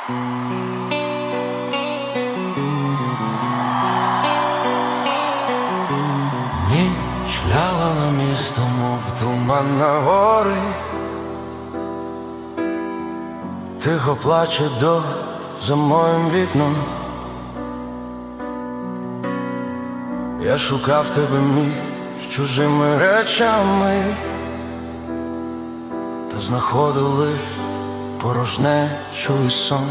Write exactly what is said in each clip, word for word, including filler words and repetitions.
Ніч ляла на місто, мов туман на гори. Тихо плаче дощ за моїм вікном. Я шукав тебе між чужими речами, та знаходив лиш порожнечу і сон.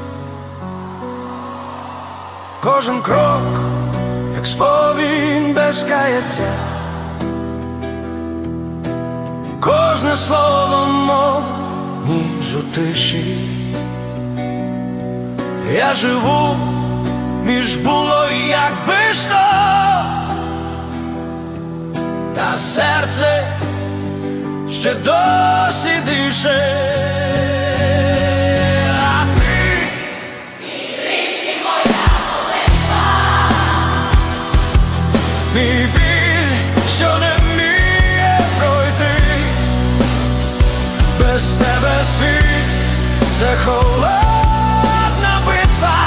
Кожен крок, як сповідь без каяття, кожне слово, мов ніж у тиші. Я живу між було і якби що, та серце ще досі дише. А ти мій рік і моя молитва, мій біль, що не вміє пройти. Без тебе світ — це холодна битва,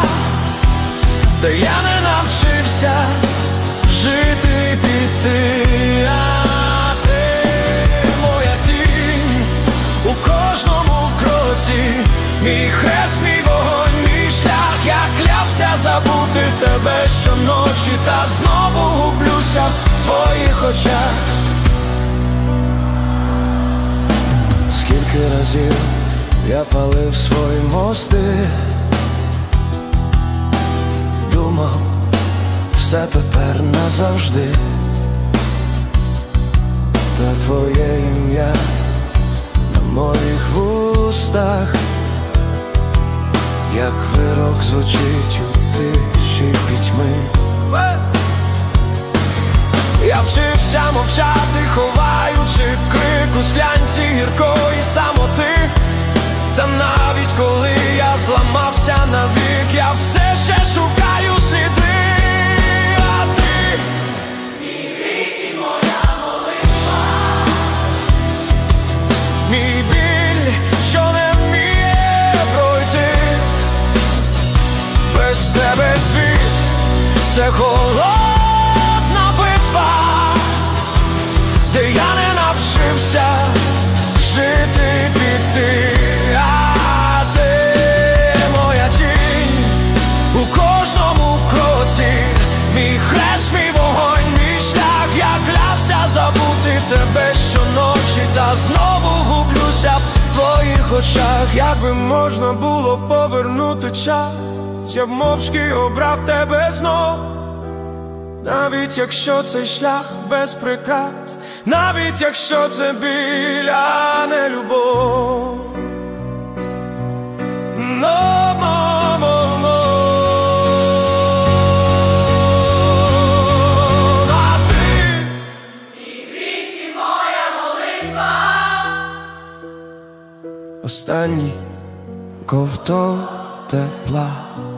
де я не навчився жити і піти. А ти моя тінь у кожному кроці, мій хрест, мій вогонь, мій шлях. Я клявся забути тебе щоночі, та знову гублюся в твоїх очах. Скільки разів я палив свої мости, думав, все тепер назавжди. Та твоє ім'я на моїх вустах, як вирок звучить у тиші пітьми. Я вчився мовчати, ховаючи крик у склянці гіркої самоти. Та навіть коли я зламався навік, я все ще шукаю сліди. А ти мій рік і моя молитва, мій біль, що не вміє пройти. Без тебе світ — це холодна битва, де я не навчився жити і піти. А ти моя тінь у кожному кроці, мій хрест, мій вогонь, мій шлях. Я клявся забути тебе щоночі, та знову гублюся в твоїх очах. Якби можна було повернути час, я б мовчки обрав тебе знов. Навіть якщо цей шлях без прикрас, навіть якщо це біль, а не любов. No, no, no, no. А ти мій гріх і моя молитва, останній ковток тепла.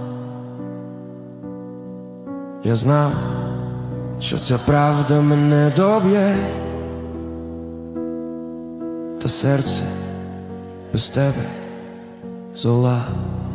Я знав, що ця правда мене доб'є, та серце без тебе зола.